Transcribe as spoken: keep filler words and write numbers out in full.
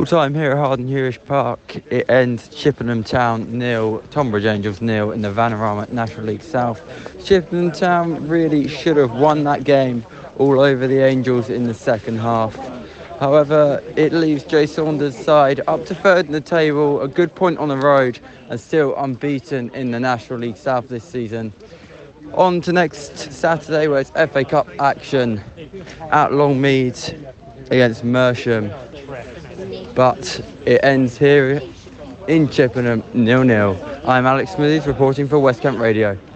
time here at Harden Hewish Park. It ends Chippenham Town nil, Tonbridge Angels nil in the Vanarama National League South. Chippenham Town really should have won that game all over the Angels in the second half. However, it leaves Jay Saunders' side up to third in the table, a good point on the road, and still unbeaten in the National League South this season. On to next Saturday, where it's F A Cup action at Longmead against Mersham. But it ends here in Chippenham nil nil. I'm Alex Smithies reporting for West Kent Radio.